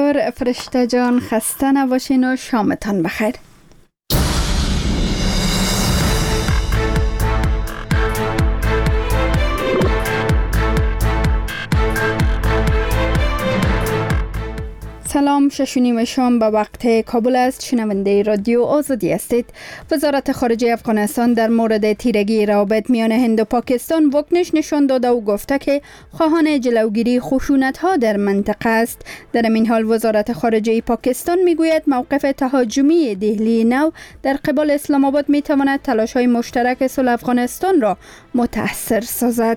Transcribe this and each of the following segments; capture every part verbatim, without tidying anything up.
دکتر فرشته جان، خسته نباشین و شامتان بخیر. سلام، شش و نیم شام به وقت کابل است. شنونده رادیو آزادی هستید. وزارت خارجه افغانستان در مورد تیرگی روابط میان هند و پاکستان واکنش نشان داده و گفته که خواهان جلوگیری خشونت‌ها در منطقه است. در این حال وزارت خارجه پاکستان میگوید موقف تهاجمی دهلی نو در قبال اسلام آباد میتواند تلاش‌های مشترک صلح افغانستان را متأثر سازد.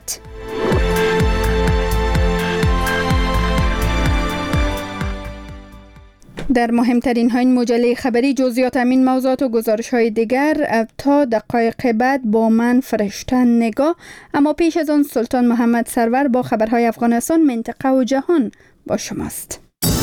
در مهمترین ها این مجله خبری جزئیات همین موضوعات و گزارش های دیگر تا دقایق بعد با من فرشته نگاه. اما پیش از آن سلطان محمد سرور با خبرهای افغانستان، منطقه و جهان با شماست.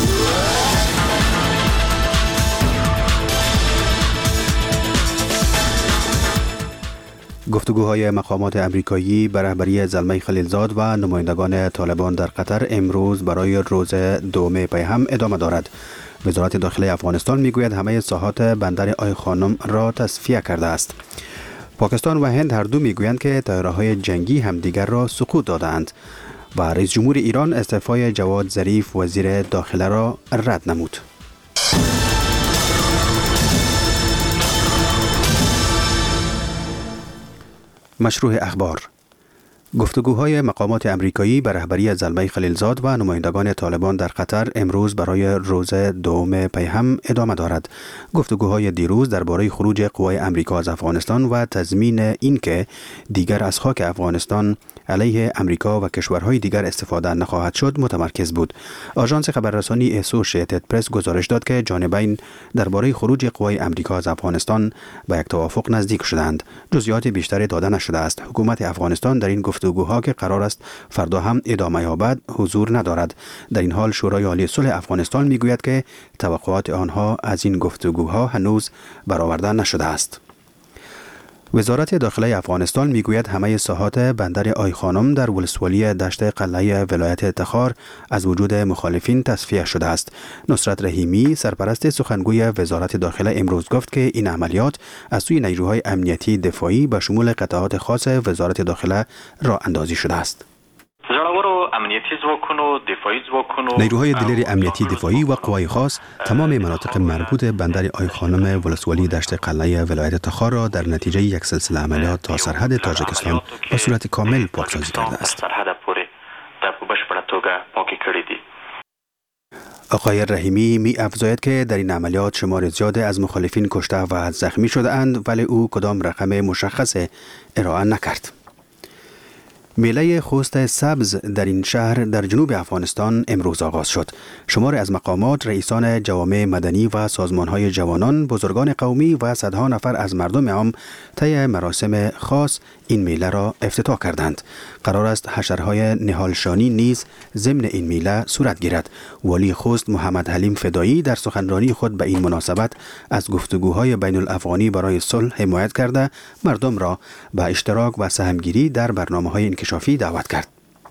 گفتگوهای مقامات امریکایی به رهبری زلمه خلیلزاد و نمایندگان طالبان در قطر امروز برای روز دوم پیهم ادامه دارد. وزارت داخلی افغانستان میگوید همه ساحات بندر آی خانم را تصفیه کرده است. پاکستان و هند هر دو میگویند که طیاره‌های جنگی همدیگر را سقوط دادند و رئیس جمهور ایران استعفای جواد ظریف وزیر داخله را رد نمود. مشروع اخبار. گفتگوهای مقامات امریکایی به رهبری زلمه خلیلزاد و نمایندگان طالبان در قطر امروز برای روز دوم پیهم ادامه دارد. گفتگوهای دیروز درباره خروج قوای امریکا از افغانستان و تضمین اینکه دیگر از خاک افغانستان علیه امریکا و کشورهای دیگر استفاده نخواهد شد متمرکز بود. آژانس خبررسانی اسوشییتد پرس گزارش داد که جانبین درباره خروج قوای امریکا از افغانستان به یک توافق نزدیک شدند. جزئیات بیشتری داده نشده است. حکومت افغانستان در این گفتگوها که قرار است فردا هم ادامه یابد حضور ندارد. در این حال شورای عالی صلح افغانستان میگوید که توقعات آنها از این گفتگوها هنوز برآورده نشده است. وزارت داخلی افغانستان میگوید همه ساحات بندر آی خانم در ولسوالی دشت قلعه ولایت تخار از وجود مخالفین تصفیه شده است. نصرت رحیمی سرپرست سخنگوی وزارت داخلی امروز گفت که این عملیات از سوی نیروهای امنیتی دفاعی به شمول قطعات خاص وزارت داخلی راه اندازی شده است. نیروهای دلیر امنیتی دفاعی و قوای خاص تمام مناطق مربوط بندر آی خانم ولسوالی دشت قلعه ولایت تخار را در نتیجه یک سلسله عملیات تا سرحد تاجیکستان به صورت کامل پاکسازی کرده است. آقای رحیمی می افزاید که در این عملیات شمار زیاد از مخالفین کشته و زخمی شده اند، ولی او کدام رقم مشخص ارائه نکرد. میله خوست سبز در این شهر در جنوب افغانستان امروز آغاز شد. شمار از مقامات، رئیسان جوامع مدنی و سازمان‌های جوانان، بزرگان قومی و صدها نفر از مردم عام طی مراسم خاص این میله را افتتاح کردند. قرار است حشرهای نهالشانی نیز ضمن این میله صورت گیرد. والی خوست محمد حلیم فدایی در سخنرانی خود به این مناسبت از گفتگوهای بین الافغانی برای صلح حمایت کرده مردم را به اشتراک و سهمگیری در برنامه‌های انکشافی دعوت کرد.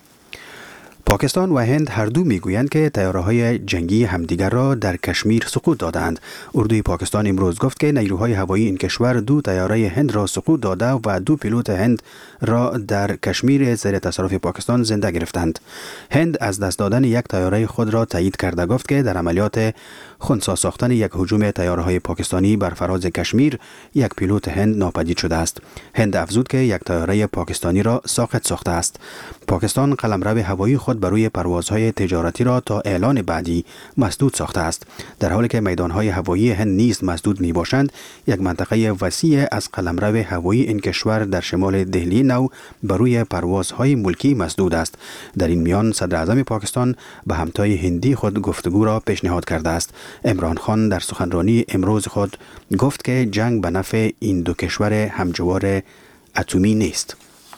پاکستان و هند هر دو میگویند که طیاره‌های جنگی همدیگر را در کشمیر سقوط دادند. اردوی پاکستان امروز گفت که نیروهای هوایی این کشور دو طیاره هند را سقوط داده و دو پیلوت هند را در کشمیر زیر تصرف پاکستان زنده گرفتند. هند از دست دادن یک طیاره خود را تایید کرده گفت که در عملیات خنثی ساختن یک هجوم طیاره‌های پاکستانی بر فراز کشمیر یک پیلوت هند ناپدید شده است. هند افزود که یک طیاره پاکستانی را ساقط ساخته است. پاکستان قلمرو هوایی خود بروی پروازهای تجارتی را تا اعلان بعدی مسدود ساخته است. در حالی که میدانهای هوایی هند نیز مسدود می باشند، یک منطقه وسیع از قلمرو هوایی این کشور در شمال دهلی نو بروی پروازهای ملکی مسدود است. در این میان صدر اعظم پاکستان به همتای هندی خود گفتگو را پیشنهاد کرده است. عمران خان در سخنرانی امروز خود گفت که جنگ به نفع این دو کشور همجوار اتمی نیست.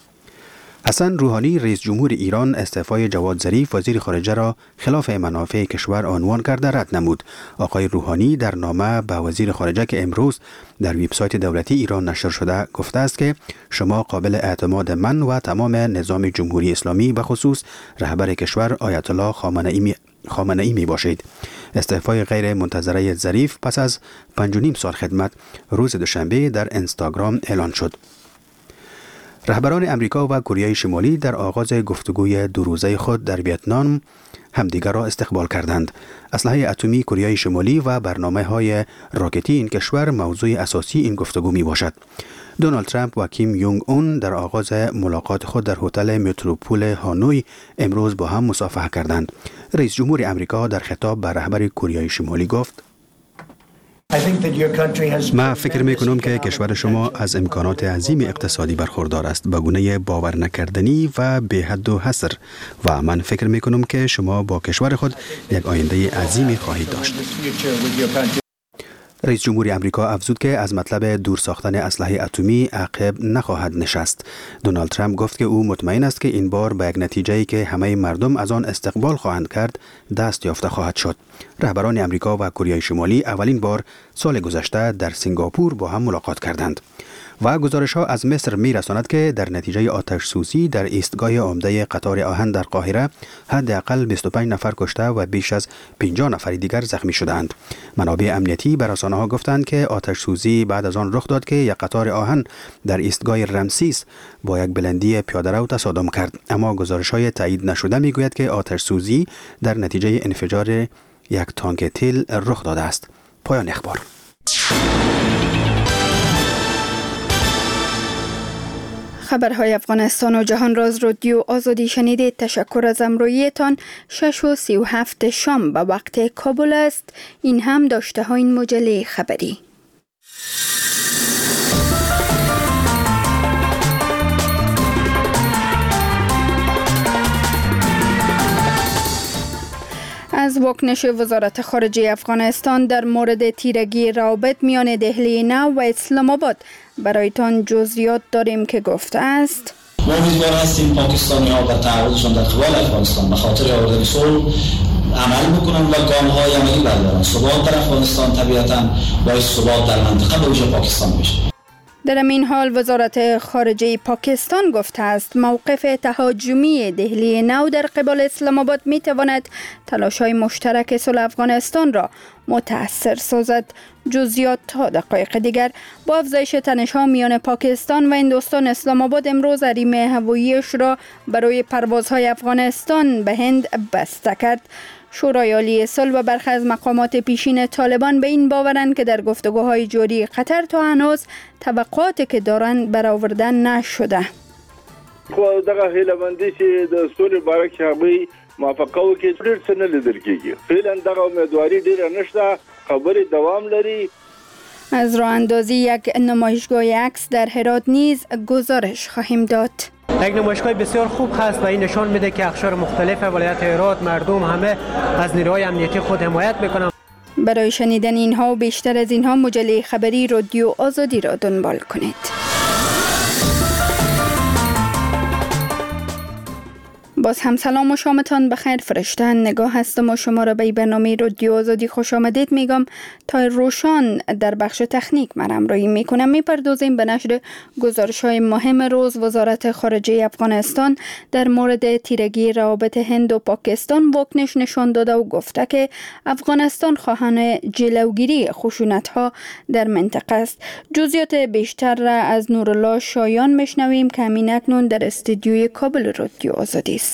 حسن روحانی رئیس جمهور ایران استعفای جواد ظریف وزیر خارجه را خلاف منافع کشور عنوان کرده رد نمود. آقای روحانی در نامه به وزیر خارجه که امروز در وبسایت دولتی ایران نشر شده گفته است که شما قابل اعتماد من و تمام نظام جمهوری اسلامی به خصوص رهبر کشور آیت الله خامنه ای خامنه ای می باشید. استعفای غیر منتظره ظریف پس از پنج و نیم سال خدمت روز دوشنبه در اینستاگرام اعلان شد. رهبران امریکا و کره شمالی در آغاز گفتگوی دو روزه خود در ویتنام همدیگر را استقبال کردند. اسلحه اتمی کره شمالی و برنامه‌های راکتی این کشور موضوع اساسی این گفتگو می باشد. دونالد ترامپ و کیم یونگ اون در آغاز ملاقات خود در هتل متروپول هانوی امروز با هم مصافحه کردند. رئیس جمهور امریکا در خطاب به رهبر کره شمالی گفت: من فکر می کنم که کشور شما از امکانات عظیم اقتصادی برخوردار است به گونه باور نکردنی و بی حد و حصر و من فکر می کنم که شما با کشور خود یک آینده عظیمی خواهید داشت. رئیس جمهور امریکا افزود که از مطلب دور ساختن اسلحه اتمی عقب نخواهد نشست. دونالد ترامپ گفت که او مطمئن است که این بار به یک نتیجه‌ای که همه مردم از آن استقبال خواهند کرد دست یافته خواهد شد. رهبران امریکا و کره شمالی اولین بار سال گذشته در سنگاپور با هم ملاقات کردند. و گزارش ها از مصر می رساند که در نتیجه آتش سوزی در ایستگاه عمده قطار آهن در قاهره حداقل بیست و پنج نفر کشته و بیش از پنجاه نفر دیگر زخمی شدند. منابع امنیتی به رسانه ها گفتند که آتش سوزی بعد از آن رخ داد که یک قطار آهن در ایستگاه رمسیس با یک بلندی پیاده‌رو تصادم کرد، اما گزارش های تایید نشده می گوید که آتش سوزی در نتیجه انفجار یک تانک تیل رخ داده است. پایان اخبار. خبرهای افغانستان و جهان را از رادیو آزادی شنیدید. تشکر از همراهیتان. شش و سی و هفت شام به وقت کابل است. این هم داشته ها این مجله خبری. از واکنش وزارت خارجه افغانستان در مورد تیرگی روابط میان دهلی نو و اسلام آباد برایتان جزئیات داریم که گفته است: ما امیدوار هستیم پاکستانی ها و تعهدشان در قبال افغانستان به خاطر آوردن صلح عمل بکنن و گام های عملی بردارن. ثبات در افغانستان طبیعتاً باعث ثبات در منطقه به ویژه پاکستان میشه. در این حال وزارت خارجه پاکستان گفته است موقف تهاجمی دهلی نو در قبال اسلام آباد می تواند تلاش‌های مشترک صلح افغانستان را متأثر سازد. جزئیات تا دقایق دیگر. با افزایش تنش‌ها میان پاکستان و هندوستان، اسلام آباد امروز حریم هواییش را برای پروازهای افغانستان به هند بسته کرد. شورای عالی صلح و برخی از مقامات پیشین طالبان به این باورند که در گفتگوهای جاری قطر تا هنوز توقعاتی که دارند برآورده نشده. خو دغه هیله‌مندي چې د صلح باره کې هغوی موافقه وکړي ډېر څه نه لیدل کېږي. فعلا دغه امیدواري ډېره نشته، خبرې دوام لري. از راه اندازی یک نمایشگاه عکس در هرات نیز گزارش خواهیم داد. یک نمایشگاه بسیار خوب هست و این نشان میده که اقشار مختلف ولایت هرات مردم همه از نیروهای امنیتی خود حمایت میکنند. برای شنیدن اینها و بیشتر از اینها مجله خبری رادیو آزادی را دنبال کنید. باز هم سلام و شامتان بخیر. فرشته نگاه هستم و شما را به برنامه رادیو آزادی خوش آمدید میگم. تا روشان در بخش تکنیک من همراهی میکنم. میپردازیم به نشر گزارش های مهم روز. وزارت خارجه افغانستان در مورد تیرگی روابط هند و پاکستان واکنش نشان داده و گفته که افغانستان خواهان جلوگیری خشونت ها در منطقه است. جزئیات بیشتر را از نورالله شایان میشنویم که همین اکنون در استودیوی کابل رادیو آزادی است.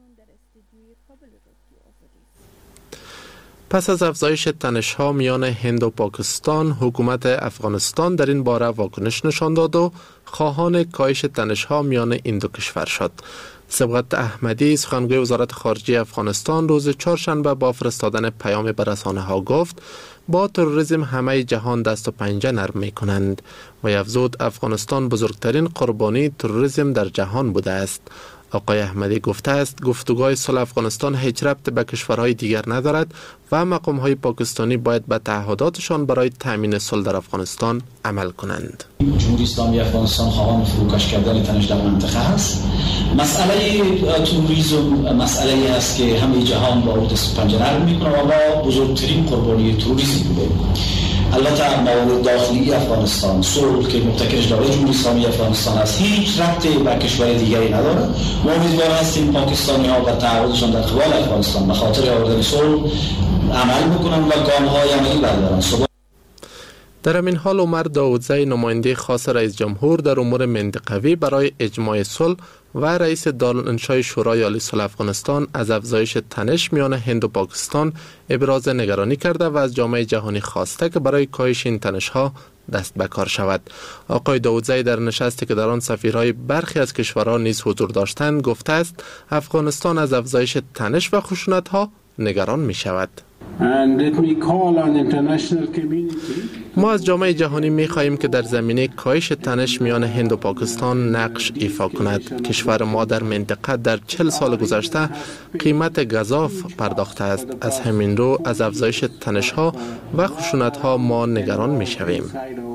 پس از افزایش تنش‌ها میان هند و پاکستان، حکومت افغانستان در این باره واکنش نشان داد و خواهان کاهش تنش‌ها میان این دو کشور شد. سبقت احمدی، سخنگوی وزارت خارجه افغانستان، روز چهارشنبه با فرستادن پیام به رسانه‌ها گفت با تروریسم همه جهان دست و پنجه نرم می‌کنند و افزود افغانستان بزرگترین قربانی تروریسم در جهان بوده است. آقای احمدی گفته است گفتگوهای صلح افغانستان هیچ ربط به کشورهای دیگر ندارد و مقام‌های پاکستانی باید به تعهداتشان برای تامین صلح در افغانستان عمل کنند. جمهوری اسلامی افغانستان خواهان فروکش کردن تنش در منطقه است. مسئله تروریسم مسئله است که همه جهان با او دست و پنجه نرم می‌کنه و ما بزرگترین قربانی تروریسم بودیم. البته موارد داخلی افغانستان، صلح که مبتکرش دولت جمهوری اسلامی افغانستان است، هیچ ربطی به کشور دیگری نداره. ما امیدوار هستیم پاکستانی ها بر تعهدشان در قبال افغانستان به خاطر آوردن صلح عمل بکنن و گام‌های عملی بردارن. در این حال عمر داودزی، نماینده خاص رئیس جمهور در امور منطقوی برای اجماع صلح و رئیس دارالانشای شورای عالی صلح افغانستان، از افزایش تنش میان هند و پاکستان ابراز نگرانی کرده و از جامعه جهانی خواسته که برای کاهش این تنش ها دست به کار شود. آقای داودزی در نشستی که در آن سفیرهای برخی از کشورها نیز حضور داشتند گفته است افغانستان از افزایش تنش و خشونت ها نگران می شود. ما از جامعه جهانی می خواهیم که در زمینه کاهش تنش میان هند و پاکستان نقش ایفا کند. کشور ما در منطقه در چهل سال گذشته قیمت گزاف پرداخته است. از همین رو از افزایش تنش ها و خشونت ها ما نگران می شویم.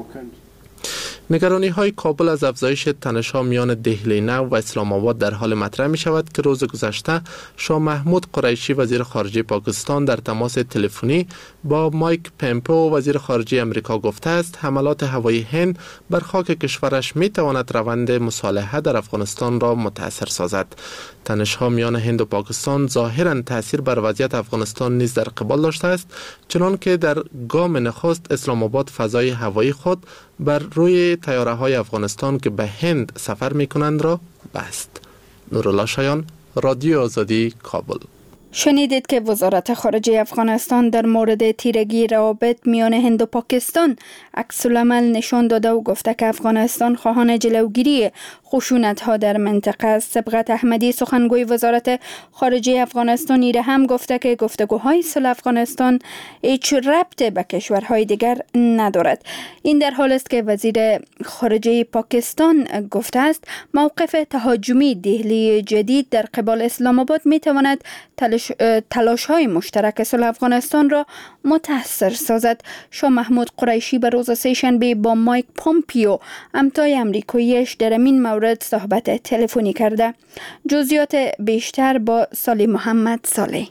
نگرانی های کابل از افزایش تنش ها میان دهلی نو و اسلام آباد در حال مطرح می شود که روز گذشته شاه محمود قریشی وزیر خارجه پاکستان در تماس تلفنی با مایک پمپو وزیر خارجه امریکا گفته است حملات هوایی هند بر خاک کشورش می تواند روند مصالحه در افغانستان را متاثر سازد. تنش ها میان هند و پاکستان ظاهرا تاثیر بر وضعیت افغانستان نیز در قبال داشته است، چنان که در گام نخست اسلام آباد فضای هوایی خود بر روی طیاره های افغانستان که به هند سفر می کنند را بست. نورالله شایان، رادیو آزادی، کابل. شنیدید که وزارت خارجه افغانستان در مورد تیرگی روابط میان هند و پاکستان عکس‌العمل نشان داده و گفته که افغانستان خواهان جلوگیری خشونت ها در منطقه است. سبقت احمدی، سخنگوی وزارت خارجه افغانستان، ایره هم گفته که گفتگوهای صلح افغانستان هیچ ربط به کشورهای دیگر ندارد. این در حال است که وزیر خارجه پاکستان گفته است موقف تهاجمی دهلی جدید در قبال اسلام آباد می تواند تلاش, تلاش های مشترک صلح افغانستان را متاثر سازد. شاه محمود قریشی به روز سه‌شنبه با مایک پامپیو همتای امریکاییش در این مورد صحبت تلفنی کرده. جزئیات بیشتر با صالح محمد صالح.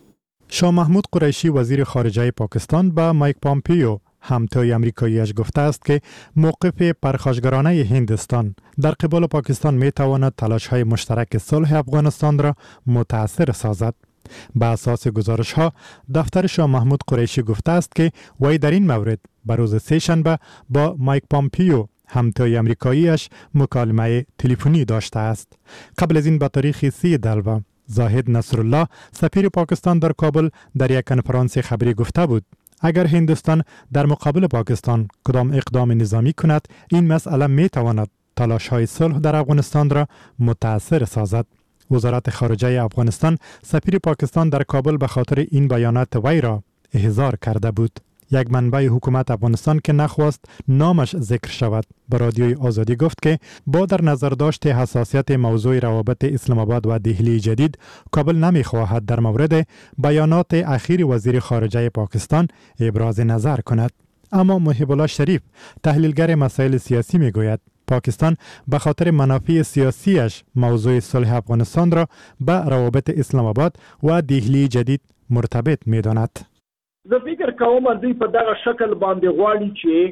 شاه محمود قریشی وزیر خارجه پاکستان با مایک پامپیو همتای امریکاییش گفته است که موقف پرخاشگرانه هندوستان در قبال پاکستان می تواند تلاش های مشترک صلح افغانستان را متاثر سازد. به اساس گزارش ها دفتر شاه محمود قریشی گفته است که وی در این مورد به روز سه‌شنبه با مایک پامپیو همتای امریکاییش مکالمه تلفنی داشته است. قبل از این به تاریخ سی دلو زاهد نصرالله سفیر پاکستان در کابل در یک کنفرانس خبری گفته بود اگر هندوستان در مقابل پاکستان کدام اقدام نظامی کند این مسئله می تواند تلاش های صلح در افغانستان را متاثر سازد. وزارت خارجه افغانستان سفیر پاکستان در کابل به خاطر این بیانات وی را احضار کرده بود. یک منبع حکومت افغانستان که نخواست نامش ذکر شود به رادیوی آزادی گفت که با در نظر داشت حساسیت موضوع روابط اسلام آباد و دهلی جدید کابل نمی‌خواهد در مورد بیانات اخیر وزیر خارجه پاکستان ابراز نظر کند. اما محب الله شریف تحلیلگر مسائل سیاسی میگوید پاکستان به خاطر منافع سیاسیش موضوع صلح افغانستان را به روابط اسلام آباد و دهلی جدید مرتبط می‌داند. زه فکر کوم دوی په دغه شکل باندې غواړي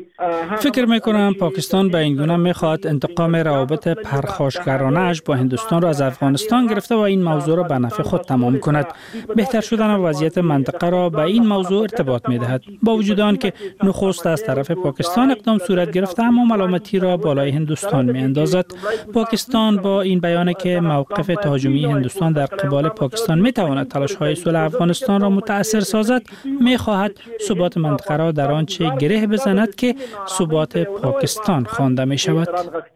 چې فکر میکنم پاکستان به این گونه میخواد انتقام روابط پرخاشگرانه اش با هندوستان را از افغانستان گرفته و این موضوع را به نفع خود تمام کند. بهتر شدن وضعیت منطقه را به این موضوع ارتباط میدهد. با وجود آن که نخست از طرف پاکستان اقدام صورت گرفته اما ملامتی را بالای هندوستان میاندازد. پاکستان با این بیان که موقف تهاجمی هندوستان در قبال پاکستان میتواند تلاش‌های صلح افغانستان را متاثر سازد می خواهد ثبات منطقه را در آنچه گره بزند که ثبات پاکستان خوانده می شود.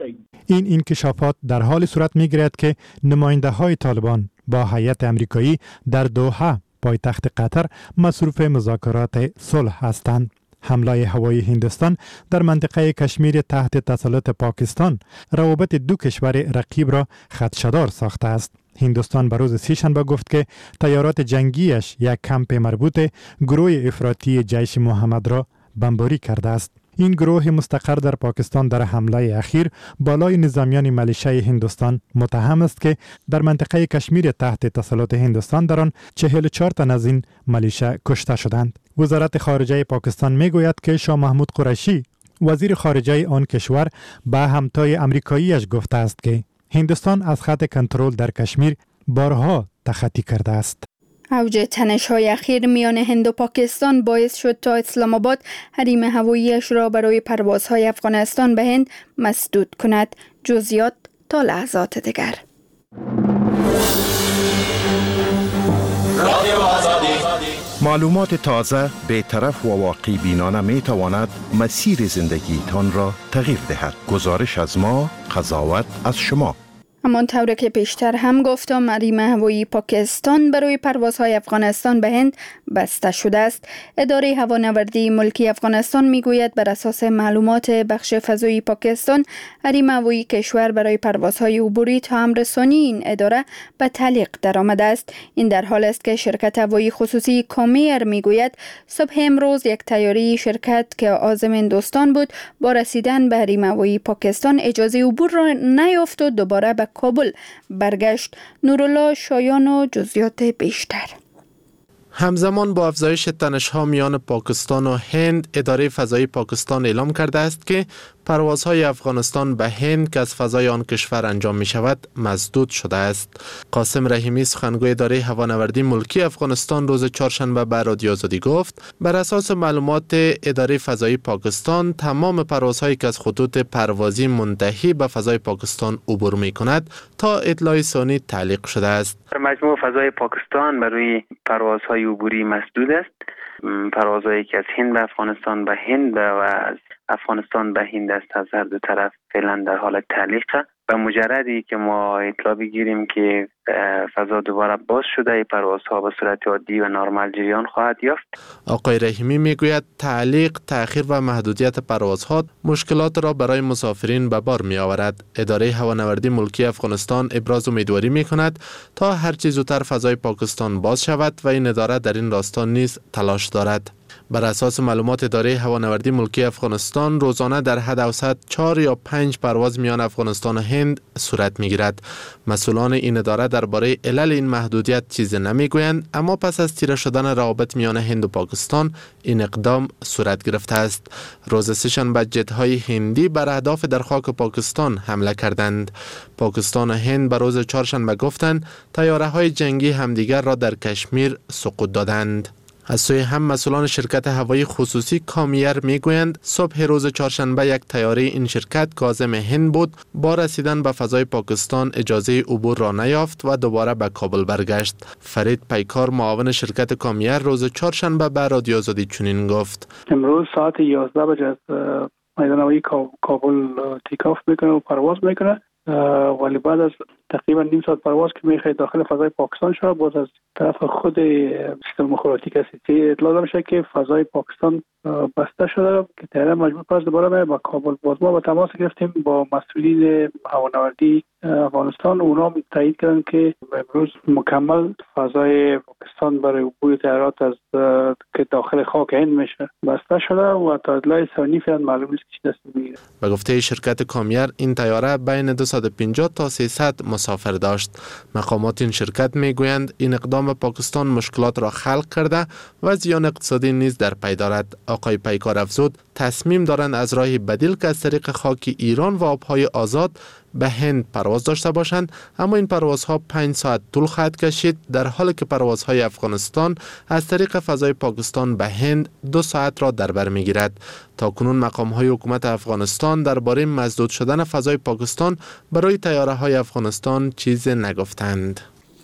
این انکشافات در حال صورت می گیرد که نماینده های طالبان با هیئت امریکایی در دوحه پایتخت قطر مصروف مذاکرات صلح هستند. حمله هوایی هندوستان در منطقه کشمیر تحت تسلط پاکستان روابط دو کشور رقیب را خدشه‌دار ساخته است. هندوستان به روز سه‌شنبه گفت که طیارات جنگیش یک کمپ مربوط گروه افراطی جیش محمد را بمباری کرده است. این گروه مستقر در پاکستان در حمله اخیر بالای نظامیان ملیشه هندوستان متهم است که در منطقه کشمیر تحت تسلط هندوستان در آن چهل و چهار تن از این ملیشه کشته شدند. وزارت خارجه پاکستان میگوید که شاه محمود قریشی وزیر خارجه آن کشور به همتای امریکاییش گفته است که هندوستان از خط کنترل در کشمیر بارها تخطی کرده است. اوج تنش‌های اخیر میان هند و پاکستان باعث شد تا اسلام آباد حریم هواییش را برای پروازهای افغانستان به هند مسدود کند. جزئیات تا لحظات دیگر. معلومات تازه، بی‌طرف و واقعی بینانه می تواند مسیر زندگی تان را تغییر دهد. گزارش از ما، قضاوت از شما. همانطور که پیشتر هم گفتم، حریم هوایی پاکستان برای پروازهای افغانستان به هند بسته شده است. اداره هوانوردی ملکی افغانستان میگوید بر اساس معلومات بخش فضایی پاکستان، حریم هوایی کشور برای پروازهای عبوری تا امرسانی این اداره به تعلیق درآمده است. این در حال است که شرکت هوایی خصوصی کامیر میگوید صبح امروز یک طیاره شرکت که عازم هندوستان بود با رسیدن به حریم هوایی پاکستان اجازه عبور را نیافت و دوباره به کابل برگشت. نورالله شایان و جزئیات بیشتر. همزمان با افزایش تنش‌ها میان پاکستان و هند، اداره فضایی پاکستان اعلام کرده است که پروازهای افغانستان به هند که از فضای آن کشور انجام می شود مسدود شده است. قاسم رحیمی سخنگوی اداره هوانوردی ملکی افغانستان روز چهارشنبه به رادیو آزادی گفت بر اساس معلومات اداره فضایی پاکستان تمام پروازهایی که از خطوط پروازی منتهی به فضای پاکستان عبور می کند تا اطلاع ثانی تعلیق شده است. مجموع فضای پاکستان برای پروازهای عبوری مسدود است. پروازهایی که از هند به افغانستان به هند و از افغانستان به هند است از هر دو طرف فعلا در حال تعلیقه. به مجردی که ما اطلاع بگیریم که فضا دوباره باز شده، پروازها به صورت عادی و نرمال جریان خواهد یافت. آقای رحیمی میگوید تعلیق، تأخیر و محدودیت پروازها مشکلات را برای مسافرین به بار می آورد. اداره هوانوردی ملکی افغانستان ابراز امیدواری می کند تا هر چه زودتر فضای پاکستان باز شود و این اداره در این راستا نیز تلاش دارد. بر اساس معلومات اداره هوانوردی ملکی افغانستان روزانه در حد اوسط چهار یا پنج پرواز میان افغانستان و هند صورت میگیرد. مسئولان این اداره درباره علل این محدودیت چیزی نمیگویند، اما پس از تیره شدن روابط میان هند و پاکستان این اقدام صورت گرفته است. روز سه‌شنبه جت‌های هندی بر اهداف در خاک پاکستان حمله کردند. پاکستان و هند بر روز چهارشنبه گفتند طیاره‌های جنگی همدیگر را در کشمیر سقوط دادند. از سوی هم مسئولان شرکت هوایی خصوصی کامیر میگویند صبح روز چهارشنبه یک طیاره این شرکت که عازم هند بود با رسیدن به فضای پاکستان اجازه عبور را نیافت و دوباره به کابل برگشت. فرید پیکار معاون شرکت کامیر روز چهارشنبه به رادیو آزادی چنین گفت: امروز ساعت یازده بجه از میدان هوایی کابل تیک آف میکنه و پرواز میکنه، ولی بعد از تقریبا نیم ساعت پرواز که میخواد داخل فضای پاکستان شد، باز از طرف خود سیستم مخابراتی کسی اطلاع داده میشه که فضای پاکستان بسته شده که طیاره مجبور پس دوباره به با کابل. باز ما با تماس گرفتیم با مسئولین هوانوردی افغانستان، اونا تایید کردن که امروز مکمل فضای پاکستان برای عبور طیارات از که داخل خاک هند میشه بسته شده و تا اطلاع ثانی فعلا معلوم نیست چی دست میگیره. به گفته شرکت کامیر این طیاره بین دویست و پنجاه تا سیصد مسافر داشت. مقامات این شرکت میگویند این اقدام پاکستان مشکلات را خلق کرده و زیان اقتصادی نیز در پی دارد. آقای پیکار افزود تصمیم دارند از راه بدیل که از طریق خاک ایران و آبهای آزاد به هند پرواز داشته باشند، اما این پروازها پنج ساعت طول خواهد کشید، در حالی که پروازهای افغانستان از طریق فضای پاکستان به هند دو ساعت را در بر میگیرد. تا کنون مقام‌های حکومت افغانستان درباره مسدود شدن فضای پاکستان برای طیاره‌های افغانستان چیزی نگفتند.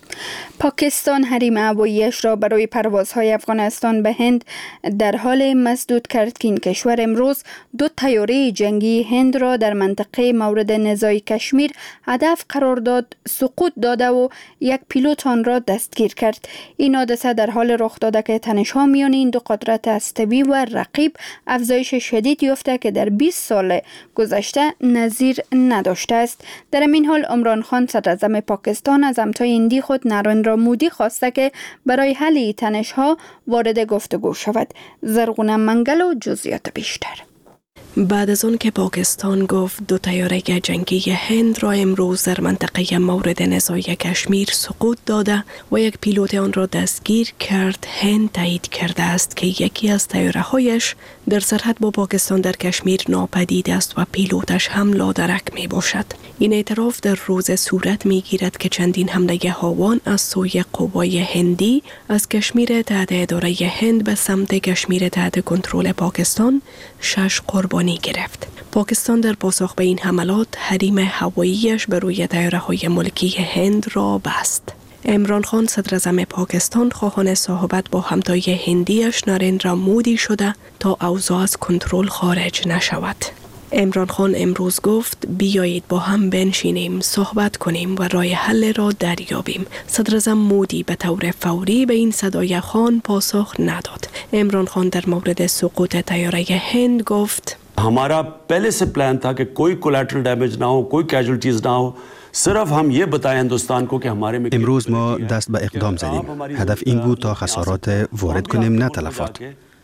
پاکستان حریم هوایی‌اش را برای پروازهای افغانستان به هند در حال مسدود کرد که این کشور امروز دو طیاره جنگی هند را در منطقه مورد نزاع کشمیر هدف قرار داد، سقوط داده و یک پیلوت آن را دستگیر کرد. این حادثه در حال رخ داده که تنش‌ها میان این دو قدرت هسته‌ای و رقیب افزایش شدید یافته که در بیست سال گذشته نظیر نداشته است. در این حال عمران خان صدراعظم پاکستان از همتای هندی خود نریندرا مودی خواسته که برای حل تنش‌ها وارد گفتگو شود. زرغونه منگل و جزئیات بیشتر. بعد از آن که پاکستان گفت دو طیاره جنگی هند را امروز در منطقه مورد نزاع کشمیر سقوط داده و یک پیلوت آن را دستگیر کرد، هند تایید کرده است که یکی از طیاره‌هایش در سرحد با پاکستان در کشمیر ناپدید است و پیلوتش هم لادرک می باشد. این اعتراف در روز صورت می گیرد که چندین حمله هاوان از سوی قوای هندی از کشمیر تحت اداره هند به سمت کشمیر تحت کنترل پاکستان شش قربانی گرفت. پاکستان در پاسخ به این حملات حریم هواییش بر روی طیاره‌های ملکی هند را بست. عمران خان صدر اعظم پاکستان خواهان صحبت با همتای هندیش نریندرا مودی شده تا اوضاع از کنترل خارج نشود. عمران خان امروز گفت بیایید با هم بنشینیم، صحبت کنیم و راه حل را دریابیم. صدر اعظم مودی به طور فوری به این صدای خان پاسخ نداد. عمران خان در مورد سقوط طیاره هند گفت हमारा पहले से प्लान था कि कोई कोलैटरल डैमेज ना हो, कोई कैजुअल्टीज ना हो. صرف هم یه بتایم هندوستان کو که हमारे में امروز ما دست به اقدام زدیم. هدف این بود تا خسارات وارد کنیم نه تلفات.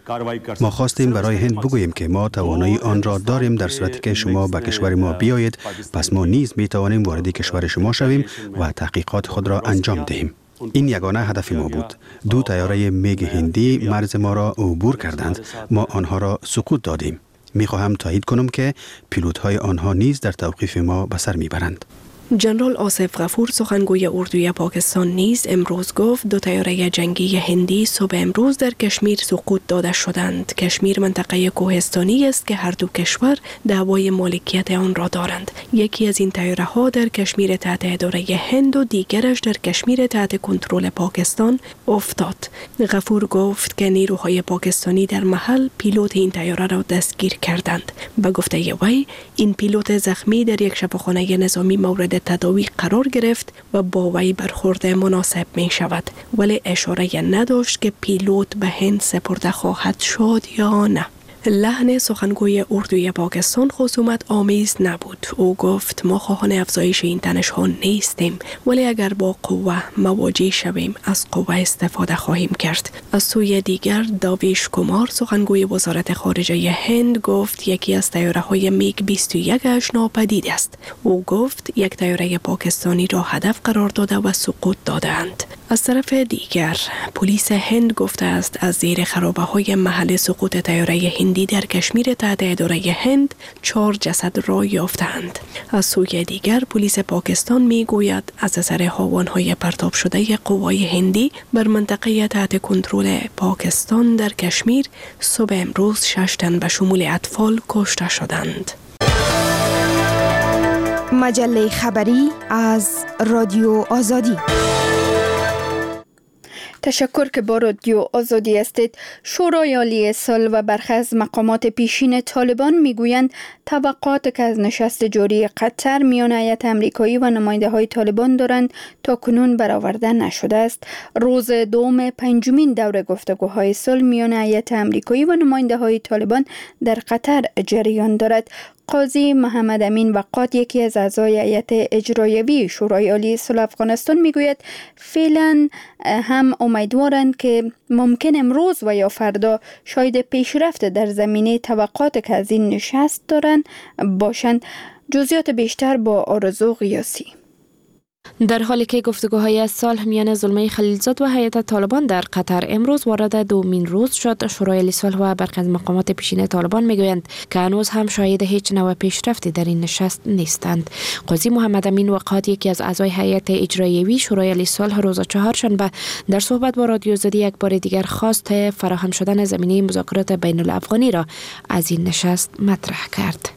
ما خواستیم برای هند بگوییم که ما توانایی آن را داریم در صورتی که شما به کشور ما بیایید، پس ما نیز می توانیم وارد کشور شما شویم و تحقیقات خود را انجام دهیم. این یگانه هدف ما بود. دو طیاره میگ هندی مرز ما را عبور کردند. ما آنها را سقوط دادیم. می خواهم تایید کنم که پیلوت‌های آنها نیز در توقیف ما به سر میبرند. جنرال آصف غفور سخنگوی اردوی پاکستان نیز امروز گفت دو طیاره جنگی هندی صبح امروز در کشمیر سقوط داده شدند. کشمیر منطقه کوهستانی است که هر دو کشور دعوای مالکیت آن را دارند. یکی از این طیاره ها در کشمیر تحت اداره هند و دیگرش در کشمیر تحت کنترل پاکستان افتاد. غفور گفت که نیروهای پاکستانی در محل پیلوت این طیاره را دستگیر کردند. به گفته وی این پیلوت زخمی در یک شفاخانه نظامی مورد تداوی قرار گرفت و با وی برخورد مناسب می شود، ولی اشاره نداشت که پیلوت به هند سپرده خواهد شد یا نه. لحن سخنگوی اردوی پاکستان خصومت آمیز نبود. او گفت ما خواهان افزایش این تنش ها نیستیم، ولی اگر با قوه مواجه شویم از قوه استفاده خواهیم کرد. از سوی دیگر داویش کمار سخنگوی وزارت خارجه هند گفت یکی از طیاره های میگ بیست و یک ناپدید است. او گفت یک طیاره پاکستانی را هدف قرار داده و سقوط دادند. از طرف دیگر پلیس هند گفته است از زیر خرابه های محل سقوط طیاره هندی در کشمیر تحت اداره هند چهار جسد را یافتند. از سوی دیگر پلیس پاکستان می گوید از اثر هاوان‌های پرتاب شده قوای هندی بر منطقه تحت کنترل پاکستان در کشمیر صبح امروز شش تن به شمول اطفال کشته شدند. مجله خبری از رادیو آزادی. تشکر که با رادیو آزادی هستید. شورای عالی صلح و برخی از مقامات پیشین طالبان میگویند توقعات که از نشست جاری قطر میان هیئت آمریکایی و نماینده های طالبان دارند تا کنون برآورده نشده است. روز دوم پنجمین دور گفتگوهای صلح میان هیئت آمریکایی و نماینده های طالبان در قطر جریان دارد. قاضی محمد امین وقات یکی از اعضای هیئت اجرایوی شورای عالی صلح افغانستان میگوید فعلا هم امیدوارند که ممکن امروز و یا فردا شاید پیشرفت در زمینه توقعات که از این نشست دارند باشند. جزئیات بیشتر با آرزو غیاسی. در حالی که گفتگوهای صلح میان زلمه خلیلزاد و هیئت طالبان در قطر امروز وارد دومین روز شد، شورای عالی صلح و برخی از مقامات پیشین طالبان میگویند که هنوز هم شاهد هیچ نوع پیشرفتی در این نشست نیستند. قاضی محمد امین وقات یکی از اعضای هیئت اجرایوی شورای عالی صلح روز چهارشنبه در صحبت با رادیو آزادی یک بار دیگر خواست فراهم شدن زمینه مذاکرات بین الافغانی را از این نشست مطرح کرد.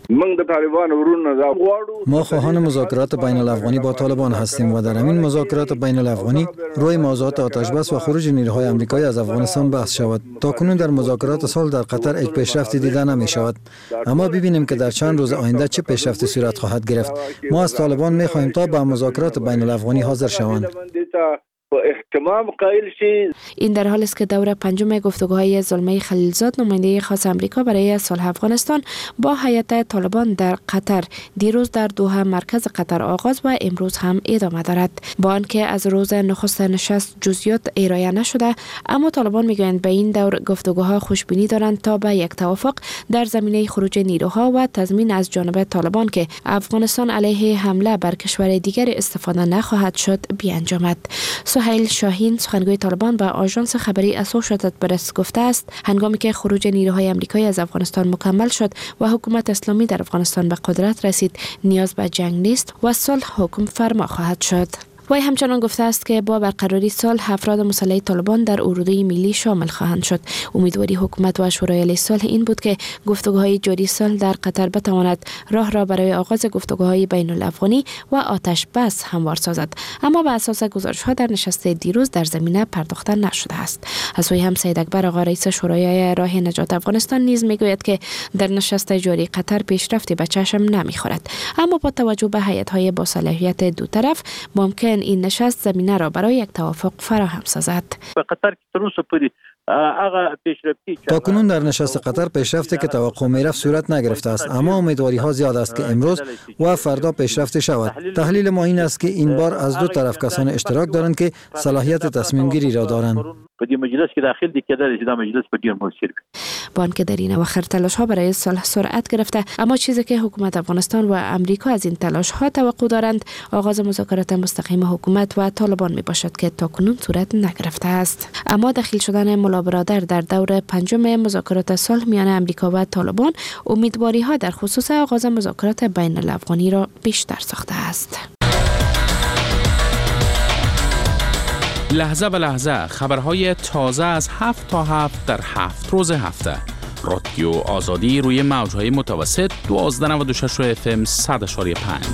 ما خواهان مذاکرات بین الافغانی با طالبان هستیم و در همین مذاکرات بین الافغانی روی موضوعات آتش بس و خروج نیروهای آمریکایی از افغانستان بحث شود. تا کنون در مذاکرات صلح در قطر هیچ پیشرفتی دیده نمی شود. اما ببینیم که در چند روز آینده چه پیشرفتی صورت خواهد گرفت. ما از طالبان می خواهیم تا به مذاکرات بین الافغانی حاضر شوند. و اهتمام قائل شي. این در حالی است که دور پنجم گفتگوهای زلمه خلیلزاد نماینده خاص آمریکا برای صلح افغانستان با هیئت طالبان در قطر دیروز در دوحه مرکز قطر آغاز و امروز هم ادامه دارد. با آنکه از روز نخست نشست جزئیات ارائه نشده، اما طالبان میگویند به این دور گفتگوها خوشبینی دارند تا به یک توافق در زمینه خروج نیروها و تضمین از جانب طالبان که افغانستان علیه حمله بر کشور دیگر استفاده نخواهد شد بیانجامد. سهیل شاهین سخنگوی طالبان به آژانس خبری اسوشییتد پرس گفته است هنگامی که خروج نیروهای آمریکایی از افغانستان مکمل شد و حکومت اسلامی در افغانستان به قدرت رسید، نیاز به جنگ نیست و صلح حکم فرما خواهد شد. وی همچنان گفته است که با برقراری صلح افراد مسلح طالبان در اروده ملی شامل خواهند شد. امیدواری حکومت و شورای علیه صلح این بود که گفتگوهای جاری صلح در قطر بتواند راه را برای آغاز گفتگوهای بین الافغانی و آتش بس هموار سازد، اما بر اساس گزارش‌ها در نشست دیروز در زمینه پرداخته نشده است. از سوی هم سید اکبر آقا رئیس شورای راه نجات افغانستان نیز میگوید که در نشست جاری قطر پیشرفتی به چشم نمیخورد، اما با توجه به هیئت‌های با صلاحیت دو طرف ممکن این نشست زمینه را برای یک توافق فراهم سازد. تاکنون در نشست قطر پیشرفتی که توقع میرفت صورت نگرفته است، اما امیدواری ها زیاد است که امروز و فردا پیشرفتی شود. تحلیل ما این است که این بار از دو طرف کسان اشتراک دارند که صلاحیت تصمیم گیری را دارند. با آنکه در این اواخر تلاش ها برای صلح سرعت گرفته، اما چیزی که حکومت افغانستان و امریکا از این تلاش ها توقع دارند آغاز مذاکرات مستقیم حکومت و طالبان می باشد که تاکنون صورت نگرفته است. اما دخیل شدن ملا برادر در دور پنجم مذاکرات صلح میان امریکا و طالبان امیدواری ها در خصوص آغاز مذاکرات بین الافغانی را بیشتر ساخته است. لحظه به لحظه خبرهای تازه از هفت تا هفت در هفت روز هفته. رادیو آزادی روی موجهای متوسط دوازده نود و شش اف ام صد و پنج.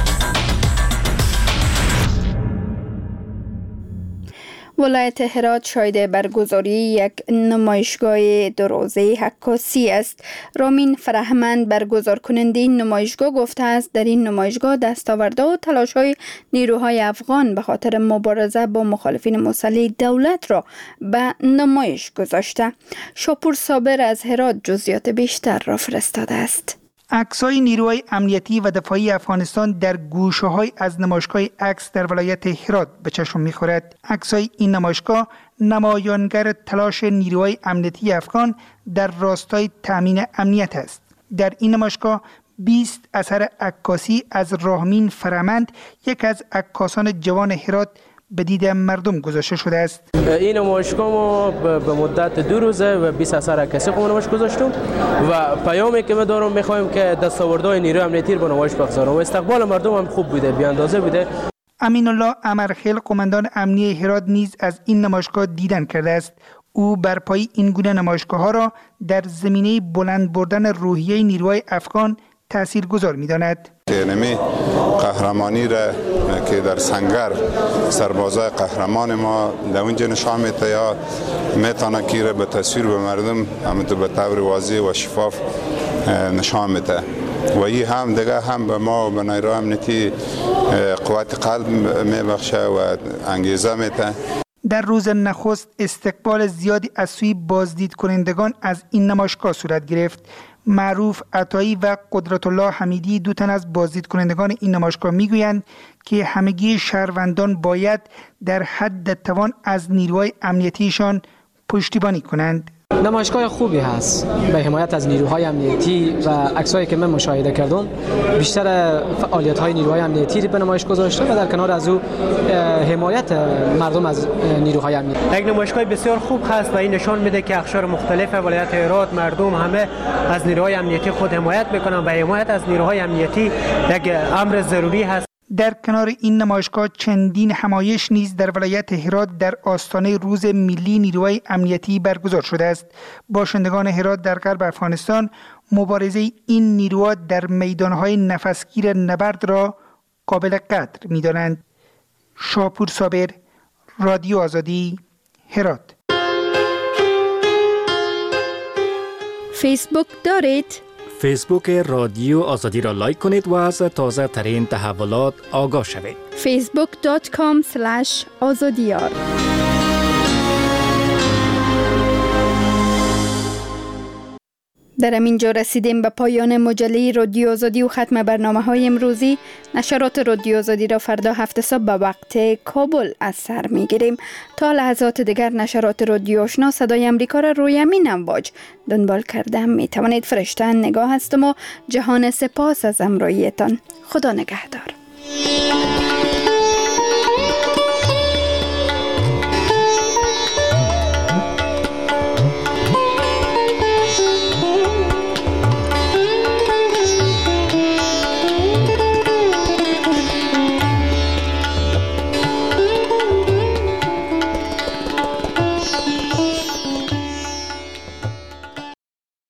ولایت هرات شاهد برگزاری یک نمایشگاه دو روزه عکاسی است. رامین فرهمند برگزار کننده این نمایشگاه گفته است در این نمایشگاه دستاوردها و تلاش‌های نیروهای افغان به خاطر مبارزه با مخالفین مسلح دولت را به نمایش گذاشته. شاپور صابر از هرات جزئیات بیشتر را فرستاده است. عکس‌های نیروهای امنیتی و دفاعی افغانستان در گوشه‌های از نمایشگاه عکس در ولایت هرات به چشم می‌خورد. عکس‌های این نمایشگاه نمایانگر تلاش نیروهای امنیتی افغان در راستای تأمین امنیت است. در این نمایشگاه بیست اثر عکاسی از رامین فرهمند، یک از عکاسان جوان هرات، به دید مردم گذاشته شده است. این نمایشگاه ما به مدت دو روزه و بیست اثر عکاسی خود نمایش گذاشتیم و پیامی که ما دارم می‌خوایم که دستاوردهای نیروی امنیتی رو به نمایش بگذارم و استقبال مردم هم خوب بوده، بی اندازه بوده. امین الله امرخیل قماندان امنیه هرات نیز از این نمایشگاه دیدن کرده است. او برپایی این گونه نمایشگاه‌ها را در زمینه بلند بردن روحیه نیروهای افغان تاثیرگذار می‌داند. نمی قهرمانی را که در سنگر سربازای قهرمان ما در اونجا نشان میده یا میتونه که را به تصویر به مردم همونطور به طور واضح و شفاف نشان میده و این هم دیگه هم به ما و به نیروهای امنیتی قوت قلب میبخشه و انگیزه میده. در روز نخست استقبال زیادی از سوی بازدید کنندگان از این نمایشگاه صورت گرفت. معروف عطایی و قدرت الله حمیدی، دو تن از بازدید کنندگان این نمایشگاه میگویند که همگی شهروندان باید در حد توان از نیروهای امنیتیشان پشتیبانی کنند. نمایشگاه خوبی هست به حمایت از نیروهای امنیتی و عکسایی که من مشاهده کردم بیشتر فعالیت‌های نیروهای امنیتی به نمایش گذاشته و در کنار از او حمایت مردم از نیروهای امنیتی. یک نمایشگاه بسیار خوب هست و این نشان میده که اقشار مختلف ولایت هرات مردم همه از نیروهای امنیتی خود حمایت میکنن و حمایت از نیروهای امنیتی یک امر ضروری هست. در کنار این نمایشگاه چندین همایش نیز در ولایت هرات در آستانه روز ملی نیروهای امنیتی برگزار شده است. باشندگان هرات در غرب افغانستان مبارزه این نیروها در میدانهای نفسگیر نبرد را قابل قدر می‌دانند. شاپور صابر، رادیو آزادی، هرات. فیسبوک دارید؟ فیسبوک رادیو آزادی را لایک کنید و از تازه ترین تحولات آگاه شوید. فیسبوک دات کام اسلش آزادیار. در همینجا رسیدیم به پایان مجله رادیو آزادی و ختم برنامه های امروزی. نشرات رادیو آزادی را فردا هفت صبح به وقت کابل از سر می گیریم. تا لحظات دیگر نشرات رادیو آشنا صدای امریکا را روی همین امواج دنبال کرده می توانید. فرشته نگاه هستم و جهان سپاس از همراهیتان. خدا نگهدار.